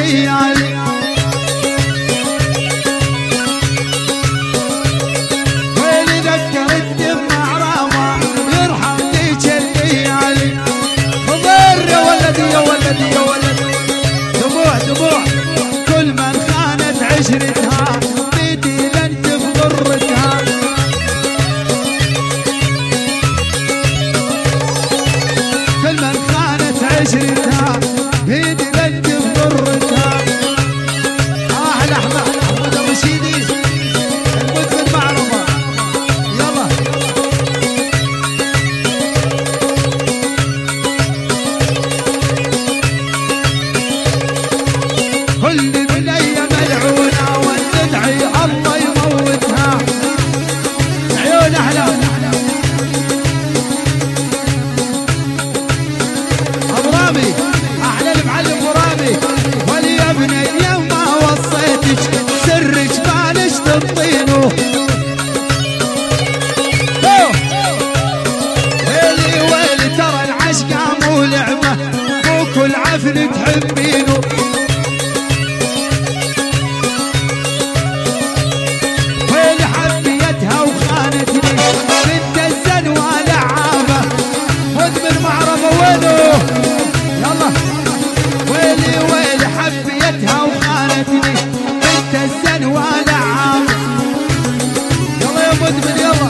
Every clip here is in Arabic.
الليالي ويلي ذكر الدمع راما يرحم ذيك الليالي خضر يا ولدي يا ولدي يا ولدي دموع دموع كل من خانت عشرتها بيدي لن تفضرتها كل من خانت عشرتها بيدي لن تفضرتها احلى احمد ابو سيدي المدمن معرضه يلا كل بنيه ملعونه وندعي الله يموتها عيون احلى ابو رامي احلى المعلم ابو رامي ولي يا بني ما وصيتك سرك بالش تطينه ويلي ويلي ترى العشقه مو لعبه مو كل عفن تحبينه ويلي حبيتها وخانتني بنت الزنوه لعابه مدمن معرضه وينه يلا ويلي ويلي حبيتها وخانتني بنت الزنوه لعابه يلا يا مدمن يلا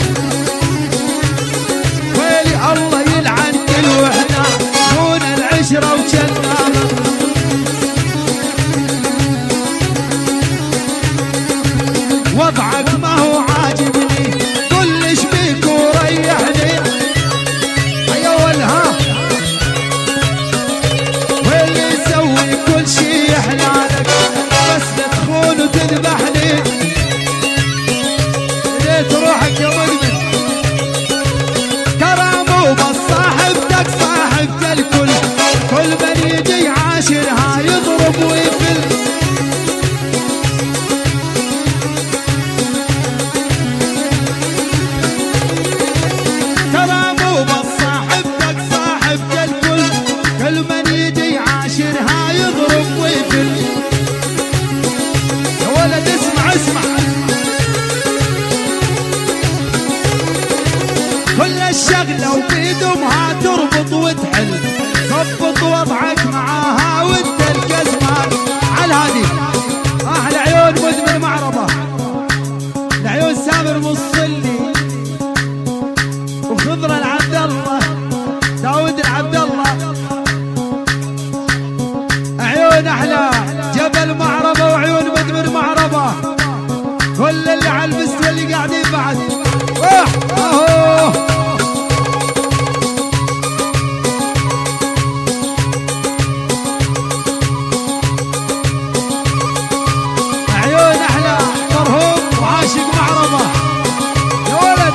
ويلي الله يلعن كل وحده دون العشره وجنابه وضعك ما هو عاجبني كلش بيك وريحني يا ولها واللي يسوي كل شي يحلالك بس لا تخون وتذبحني ليت روحك يا مدمن ترى مو بس صاحبتك صاحبت الكل كل من يجي عاشرها يضرب ويفل ترى مو بس صاحبتك صاحبت الكل كل من يجي عاشرها يضرب ويفل يا ولد اسمع اسمع كل الشغله وبيدمها تربط وتحل ضبط وضعك معاها وانت الكزمان على الهادي احلى عيون مدمن معرضه العيون سامر مصلي وخضر العبد الله داود العبد الله عيون احلى جبل معربه وعيون مدمن معربه كل اللي على المستوى اللي قاعدين بعد اهو عيون احلى مرهوب وعاشق معربه يا ولد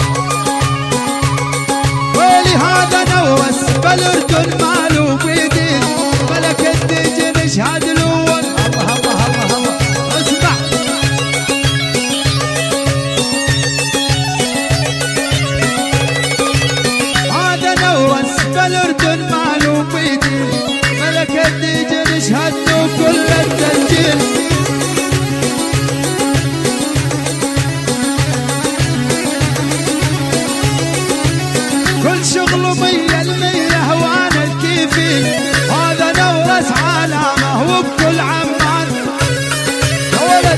ويلي هذا نورس بالاردن ماله بيدين ملك الدجن اشهد الاول الله الله الله الله اسمع هذا نورس بالاردن ماله بيدين ملك الدجن اشهد له كل التسجيل كل شغله 100% هوان الكيفي هذا نورس علامه وبكل عمان يا ولد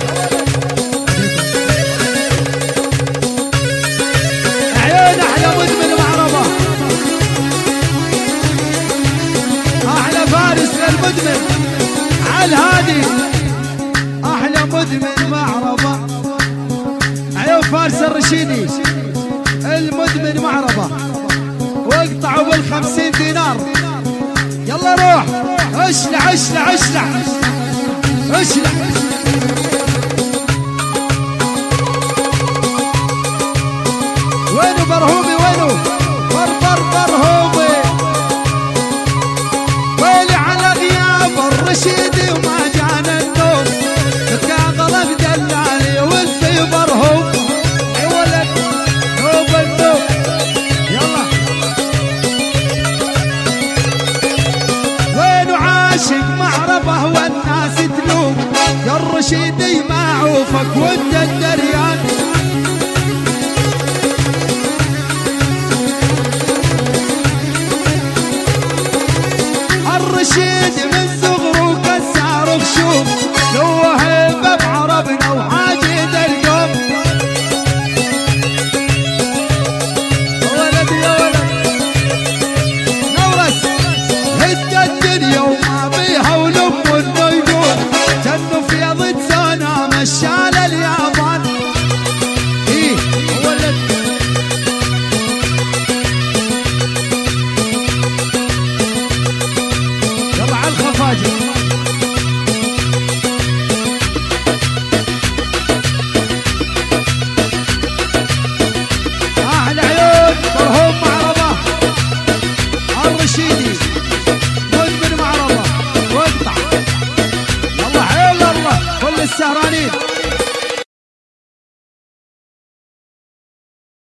عيون احلى مدمن معربه احلى فارس للمدمن على الهادي احلى مدمن معربه عيون فارس الرشيدي المدمن معربه واقطعوا بال50 دينار يلا روح اشلع اشلع اشلع اشلع وينو برهومي وينو برهومي ويلي على غياب الرشيدي وما جانا النوم كان غلب دلالي والفي برهوم اي ولد نوب النوم يلا وينو عاشق معربة التربة والناس تلوم، يا الرشيدي معوفك وانت الدريان. الرشيد من صغره كسر خشوم، لو هيبه بعربنا وحاجد القوم. يا ولد يا ولد نورس هد الدنيا وما بيها ولم النجوم، جنوا في ضد سنة مشال اليابان. ايه يا ولد يلا على الخفاجة. احلى عيون مرهوم معربة الرشيدي مدمن معربة واقطع. يلا حيل الله كل السهرانين.